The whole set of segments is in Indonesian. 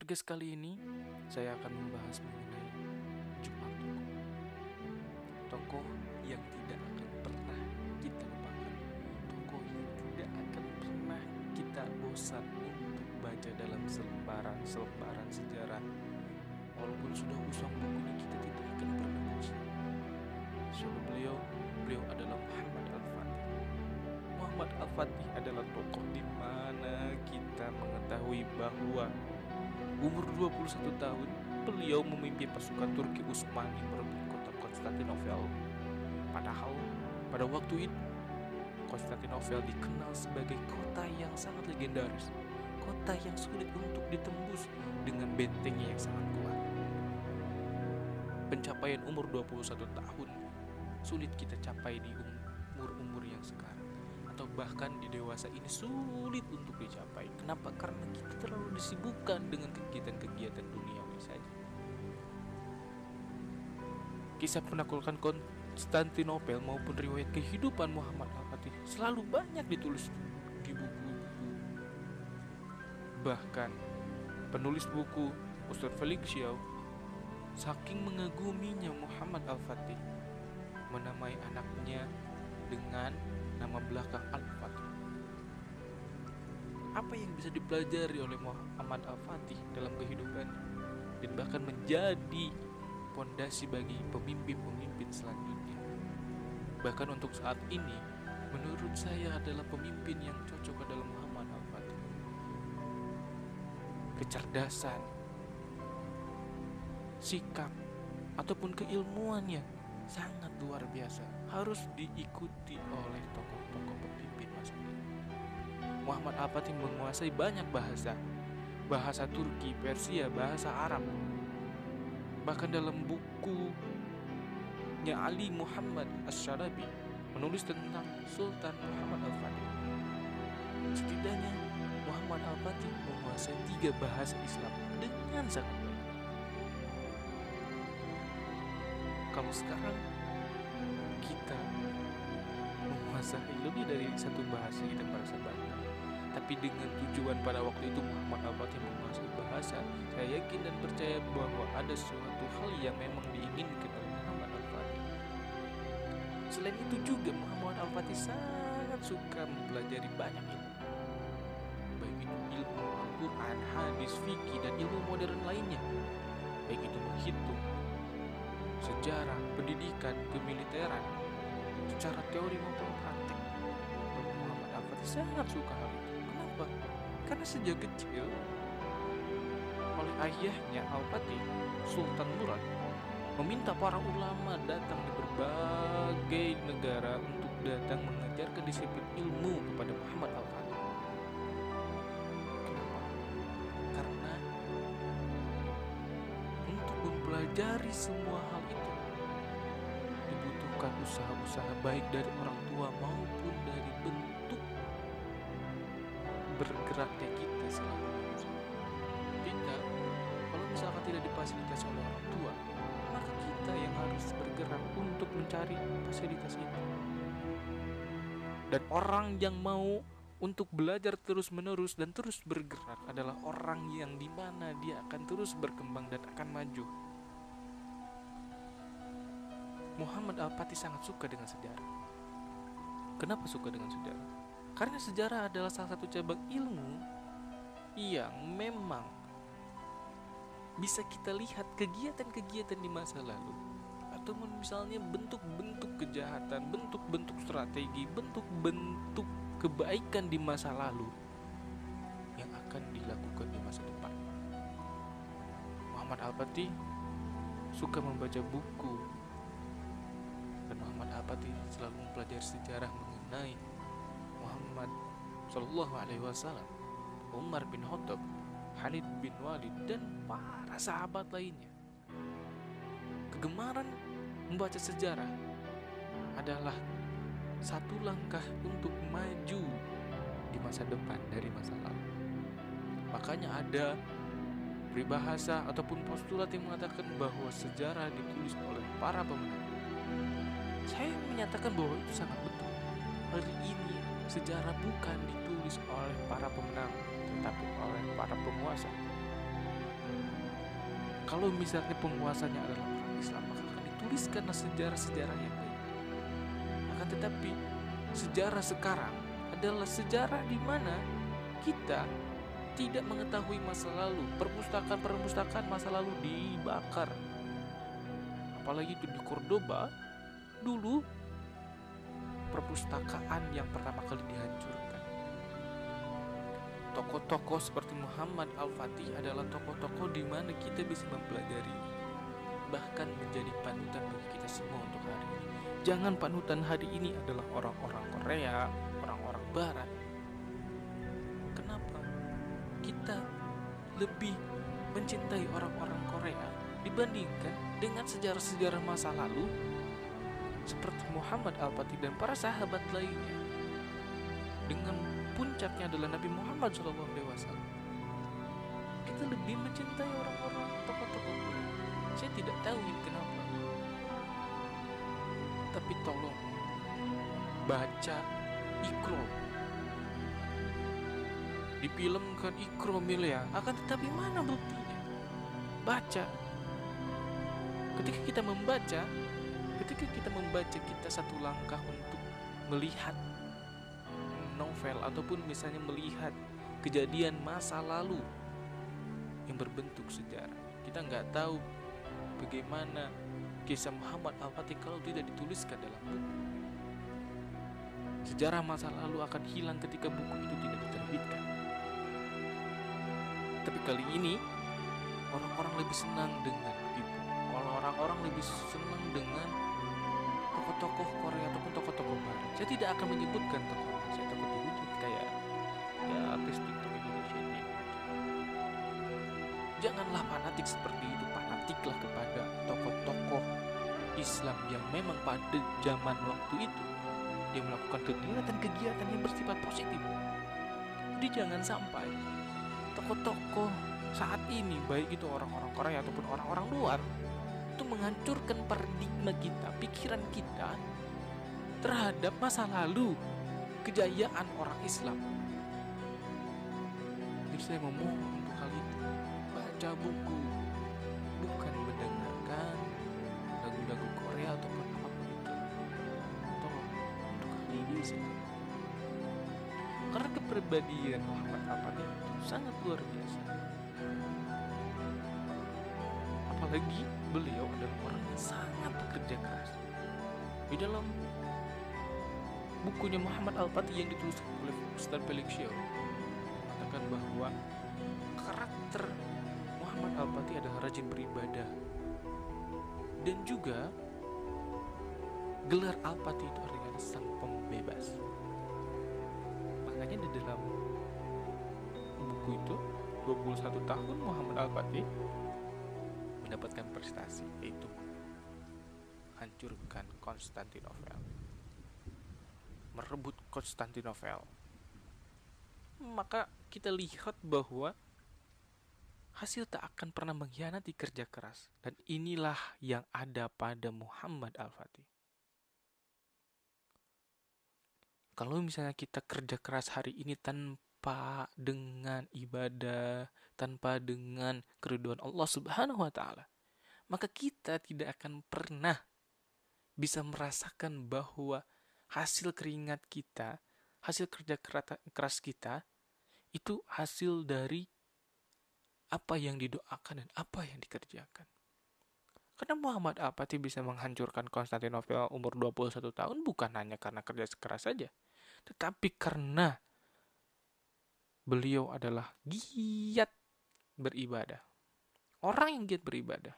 podcast kali ini saya akan membahas mengenai Jumat Tokoh. Tokoh yang tidak akan pernah kita lupakan. Tokoh yang tidak akan pernah kita bosan untuk baca dalam selembaran sejarah. Walaupun sudah usang bukunya, kita tidak akan pernah bosan. Siapa beliau? Beliau adalah Muhammad Al-Fatih. Muhammad Al-Fatih adalah tokoh di mana kita mengetahui bahwa umur 21 tahun, beliau memimpin pasukan Turki Utsmani merebut kota Konstantinopel. Padahal pada waktu itu, Konstantinopel dikenal sebagai kota yang sangat legendaris, kota yang sulit untuk ditembus dengan bentengnya yang sangat kuat. Pencapaian umur 21 tahun sulit kita capai di umur-umur yang sekarang, atau bahkan di dewasa ini sulit untuk dicapai. Kenapa? Karena kita terlalu disibukkan dengan kegiatan-kegiatan duniawi saja. Kisah penaklukan Konstantinopel maupun riwayat kehidupan Muhammad Al-Fatih selalu banyak ditulis di buku-buku. Bahkan penulis buku Ustadz Felix Xiao saking mengaguminya Muhammad Al-Fatih, menamai anaknya dengan nama belakang Al-Fatih. Apa yang bisa dipelajari oleh Muhammad Al-Fatih dalam kehidupannya, dan bahkan menjadi pondasi bagi pemimpin-pemimpin selanjutnya. Bahkan untuk saat ini, menurut saya adalah pemimpin yang cocok adalah Muhammad Al-Fatih. Kecerdasan, sikap, ataupun keilmuannya sangat luar biasa, harus diikuti oleh tokoh-tokoh pemimpin masa ini. Muhammad Al-Fatih menguasai banyak bahasa Turki, Persia, bahasa Arab. Bahkan dalam bukunya Ali Muhammad Asy-Syarabi menulis tentang Sultan Muhammad Al-Fatih. Setidaknya Muhammad Al-Fatih menguasai 3 bahasa Islam dengan sangat baik. Kalau sekarang kita menguasai lebih dari 1 bahasa, kita merasa bangga. Tapi dengan tujuan pada waktu itu Muhammad Al-Fatih menguasai bahasa, saya yakin dan percaya bahwa ada suatu hal yang memang diinginkan oleh Muhammad Al-Fatih. Selain itu juga Muhammad Al-Fatih sangat suka mempelajari banyak ilmu, baik itu ilmu Al-Quran, hadis, fikih, dan ilmu modern lainnya, baik itu menghitung, sejarah, pendidikan, kemiliteran, secara teori maupun praktek. Muhammad Al-Fatih sangat suka hal itu. Kenapa? Karena sejak kecil oleh ayahnya Al-Fatih, Sultan Murad, meminta para ulama datang di berbagai negara untuk datang mengajarkan disiplin ilmu kepada Muhammad Al-Fatih. Kenapa? Karena untuk mempelajari semua hal itu dibutuhkan usaha-usaha baik dari orang tua maupun dari bentuk bergeraknya kita selalu. Kita, kalau misalkan tidak difasilitasi oleh orang tua, maka kita yang harus bergerak untuk mencari fasilitas itu. Dan orang yang mau untuk belajar terus-menerus dan terus bergerak adalah orang yang dimana dia akan terus berkembang dan akan maju. Muhammad Al-Fatih sangat suka dengan sejarah. Kenapa suka dengan sejarah? Karena sejarah adalah salah satu cabang ilmu yang memang bisa kita lihat kegiatan-kegiatan di masa lalu, atau misalnya bentuk-bentuk kejahatan, bentuk-bentuk strategi, bentuk-bentuk kebaikan di masa lalu yang akan dilakukan di masa depan. Muhammad Al-Fatih suka membaca buku, dan Muhammad Al-Fatih selalu mempelajari sejarah mengenai Muhammad Sallallahu Alaihi Wasallam, Umar bin Khattab, Khalid bin Walid, dan para sahabat lainnya. Kegemaran membaca sejarah adalah satu langkah untuk maju di masa depan dari masa lalu. Makanya ada peribahasa ataupun postulat yang mengatakan bahwa sejarah ditulis oleh para pemenang. Saya menyatakan bahwa itu sangat betul. Hari ini sejarah bukan ditulis oleh para pemenang, tetapi oleh para penguasa. Kalau misalnya penguasanya adalah orang Islam, maka akan dituliskanlah sejarah-sejarah yang baik. Akan tetapi sejarah sekarang adalah sejarah di mana kita tidak mengetahui masa lalu. Perpustakaan masa lalu dibakar. Apalagi itu di Cordoba, dulu perpustakaan yang pertama kali dihancurkan. Tokoh-tokoh seperti Muhammad Al-Fatih adalah tokoh-tokoh di mana kita bisa mempelajari, bahkan menjadi panutan bagi kita semua untuk hari ini. Jangan panutan hari ini adalah orang-orang Korea, orang-orang Barat. Kenapa? Kita lebih mencintai orang-orang Korea dibandingkan dengan sejarah-sejarah masa lalu seperti Muhammad Al-Fatih dan para sahabat lainnya. Dengan puncaknya adalah Nabi Muhammad SAW. Kita lebih mencintai orang-orang tokoh-tokoh Korea. Saya tidak tahu ini kenapa. Tapi tolong baca Iqra. Difilmkan Iqra ya. Akan tetapi mana buktinya? Baca. Ketika kita membaca, kita satu langkah untuk melihat novel ataupun misalnya melihat kejadian masa lalu yang berbentuk sejarah. Kita nggak tahu bagaimana kisah Muhammad Al-Fatih kalau tidak dituliskan dalam buku. Sejarah masa lalu akan hilang ketika buku itu tidak diterbitkan. Tapi kali ini orang-orang lebih senang dengan itu. Orang-orang lebih senang dengan tokoh-tokoh Korea ataupun tokoh-tokoh Barat. Saya tidak akan menyebutkan tokoh, saya takut dihujat kayak artis TikTok Indonesia ini. Janganlah fanatik seperti itu. Fanatiklah kepada tokoh-tokoh Islam yang memang pada zaman waktu itu dia melakukan kegiatan-kegiatan yang bersifat positif. Jadi jangan sampai tokoh-tokoh saat ini, baik itu orang-orang Korea ataupun orang-orang luar, itu menghancurkan paradigma kita, pikiran kita terhadap masa lalu kejayaan orang Islam. Jadi saya memohon untuk hal itu, baca buku, bukan mendengarkan lagu-lagu Korea ataupun apapun itu. Tolong untuk hal ini saja. Karena kepribadian Muhammad Al-Fatih itu sangat luar biasa. Apalagi beliau adalah orang yang sangat bekerja keras. Di dalam bukunya Muhammad Al-Fatih yang ditulis oleh Ustaz Felix Xiao mengatakan bahwa karakter Muhammad Al-Fatih adalah rajin beribadah, dan juga gelar Al-Fatih itu artinya sang pembebas. Makanya di dalam buku itu 21 tahun Muhammad Al-Fatih mendapatkan prestasi, yaitu menghancurkan Konstantinopel, merebut Konstantinopel. Maka kita lihat bahwa hasil tak akan pernah mengkhianati kerja keras, dan inilah yang ada pada Muhammad Al-Fatih. Kalau misalnya kita kerja keras hari ini tanpa dengan ibadah, tanpa dengan keridhaan Allah Subhanahu wa taala, maka kita tidak akan pernah bisa merasakan bahwa hasil keringat kita, hasil kerja keras kita itu hasil dari apa yang didoakan dan apa yang dikerjakan. Karena Muhammad Al-Fatih bisa menghancurkan Konstantinopel umur 21 tahun bukan hanya karena kerja keras saja, tetapi karena beliau adalah giat beribadah. Orang yang giat beribadah.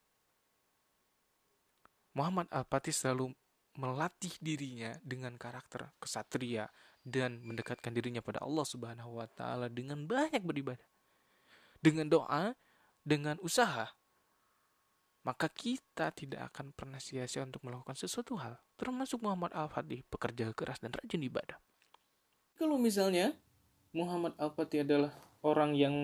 Muhammad Al-Fatih selalu melatih dirinya dengan karakter kesatria dan mendekatkan dirinya pada Allah Subhanahu wa taala dengan banyak beribadah. Dengan doa, dengan usaha, maka kita tidak akan pernah sia-sia untuk melakukan sesuatu hal. Termasuk Muhammad Al-Fatih, pekerja keras dan rajin ibadah. Kalau misalnya Muhammad Al-Fatih adalah orang yang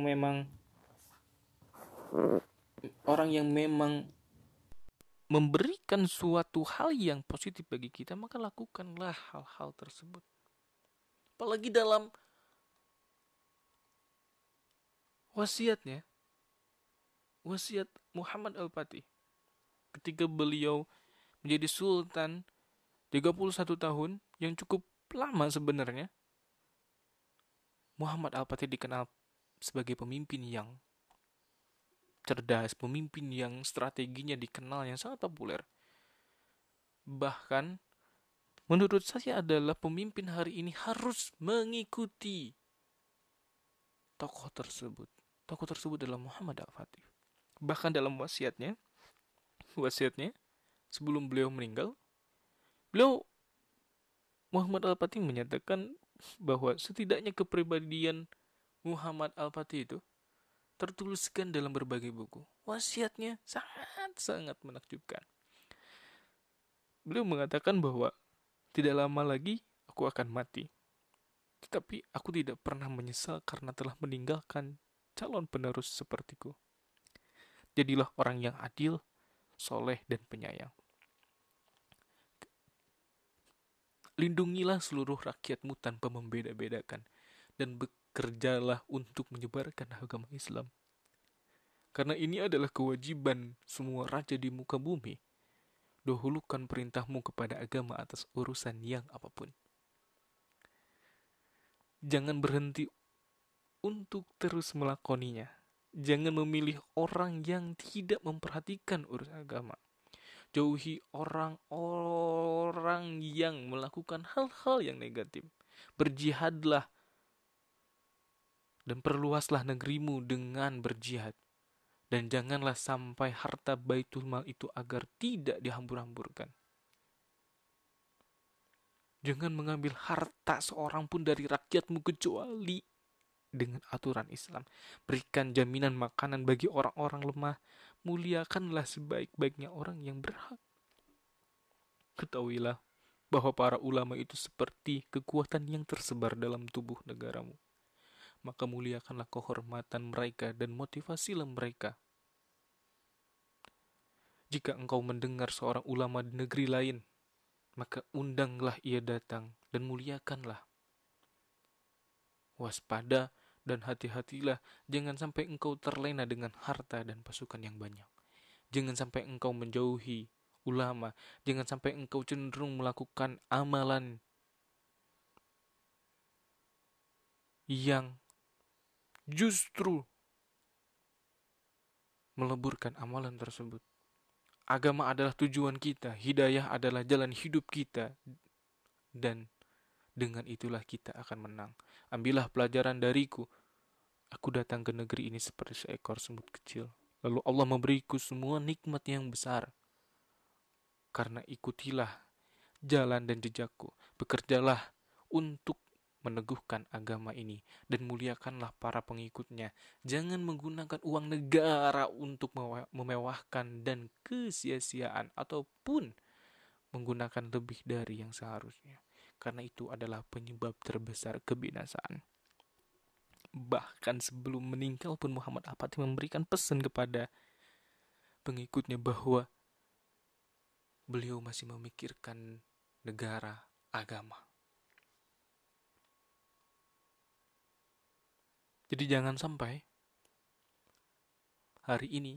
memang memberikan suatu hal yang positif bagi kita, maka lakukanlah hal-hal tersebut. Apalagi dalam wasiatnya, wasiat Muhammad Al-Fatih ketika beliau menjadi sultan 31 tahun, yang cukup lama sebenarnya. Muhammad Al-Fatih dikenal sebagai pemimpin yang cerdas, pemimpin yang strateginya dikenal yang sangat populer. Bahkan menurut saya adalah pemimpin hari ini harus mengikuti tokoh tersebut. Tokoh tersebut adalah Muhammad Al-Fatih. Bahkan dalam wasiatnya sebelum beliau meninggal, beliau Muhammad Al-Fatih menyatakan bahwa setidaknya kepribadian Muhammad Al-Fatih itu tertuliskan dalam berbagai buku. Wasiatnya sangat-sangat menakjubkan. Beliau mengatakan bahwa tidak lama lagi aku akan mati. Tetapi aku tidak pernah menyesal karena telah meninggalkan calon penerus sepertiku. Jadilah orang yang adil, soleh, dan penyayang. Lindungilah seluruh rakyatmu tanpa membeda-bedakan, dan bekerjalah untuk menyebarkan agama Islam. Karena ini adalah kewajiban semua raja di muka bumi. Dahulukan perintahmu kepada agama atas urusan yang apapun. Jangan berhenti untuk terus melakoninya. Jangan memilih orang yang tidak memperhatikan urusan agama. Jauhi orang-orang yang melakukan hal-hal yang negatif. Berjihadlah dan perluaslah negerimu dengan berjihad. Dan janganlah sampai harta Baitul Mal itu agar tidak dihambur-hamburkan. Jangan mengambil harta seorang pun dari rakyatmu kecuali dengan aturan Islam. Berikan jaminan makanan bagi orang-orang lemah. Muliakanlah sebaik-baiknya orang yang berhak. Ketahuilah bahwa para ulama itu seperti kekuatan yang tersebar dalam tubuh negaramu. Maka muliakanlah kehormatan mereka dan motivasilah mereka. Jika engkau mendengar seorang ulama di negeri lain, maka undanglah ia datang dan muliakanlah. Waspada dan hati-hatilah, jangan sampai engkau terlena dengan harta dan pasukan yang banyak. Jangan sampai engkau menjauhi ulama, jangan sampai engkau cenderung melakukan amalan yang justru meleburkan amalan tersebut. Agama adalah tujuan kita, hidayah adalah jalan hidup kita, dan dengan itulah kita akan menang. Ambillah pelajaran dariku. Aku datang ke negeri ini seperti seekor semut kecil. Lalu Allah memberiku semua nikmat yang besar. Karena ikutilah jalan dan jejakku. Bekerjalah untuk meneguhkan agama ini dan muliakanlah para pengikutnya. Jangan menggunakan uang negara untuk memewahkan dan kesia-siaan ataupun menggunakan lebih dari yang seharusnya. Karena itu adalah penyebab terbesar kebinasaan. Bahkan sebelum meninggal pun Muhammad Al-Fatih memberikan pesan kepada pengikutnya bahwa beliau masih memikirkan negara, agama. Jadi jangan sampai hari ini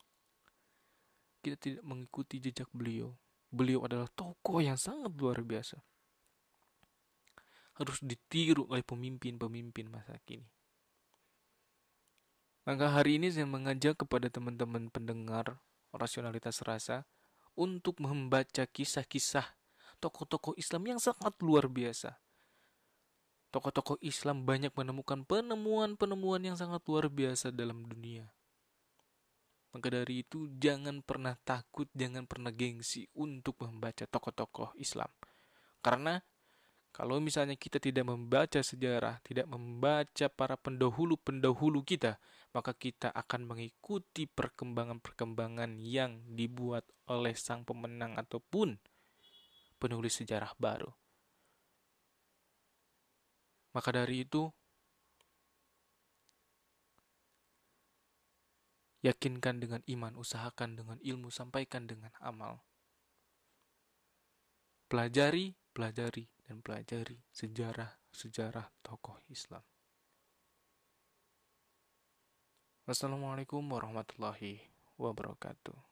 kita tidak mengikuti jejak beliau. Beliau adalah tokoh yang sangat luar biasa. Harus ditiru oleh pemimpin-pemimpin masa kini. Maka hari ini saya mengajak kepada teman-teman pendengar Rasionalitas Rasa untuk membaca kisah-kisah tokoh-tokoh Islam yang sangat luar biasa. Tokoh-tokoh Islam banyak menemukan penemuan-penemuan yang sangat luar biasa dalam dunia. Maka dari itu jangan pernah takut, jangan pernah gengsi untuk membaca tokoh-tokoh Islam. Karena kalau misalnya kita tidak membaca sejarah, tidak membaca para pendahulu-pendahulu kita, maka kita akan mengikuti perkembangan-perkembangan yang dibuat oleh sang pemenang ataupun penulis sejarah baru. Maka dari itu, yakinkan dengan iman, usahakan dengan ilmu, sampaikan dengan amal. Pelajari, dan pelajari sejarah tokoh Islam. Wassalamualaikum warahmatullahi wabarakatuh.